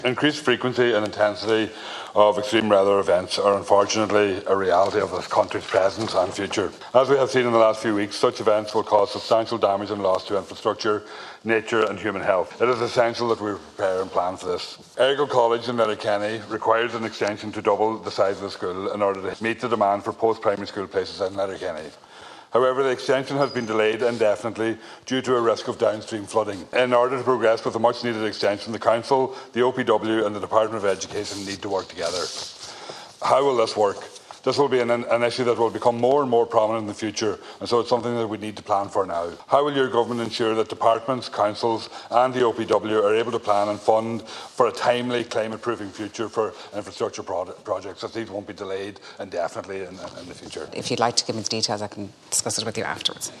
Increased frequency and intensity of extreme weather events are unfortunately a reality of this country's present and future. As we have seen in the last few weeks, such events will cause substantial damage and loss to infrastructure, nature and human health. It is essential that we prepare and plan for this. Errigal College in Letterkenny requires an extension to double the size of the school in order to meet the demand for post-primary school places in Letterkenny. However, the extension has been delayed indefinitely due to a risk of downstream flooding. In order to progress with the much-needed extension, the Council, the OPW and the Department of Education need to work together. How will this work? This will be an issue that will become more and more prominent in the future, and so it's something that we need to plan for now. How will your government ensure that departments, councils and the OPW are able to plan and fund for a timely climate-proofing future for infrastructure projects, that these won't be delayed indefinitely in the future? If you'd like to give me the details, I can discuss it with you afterwards.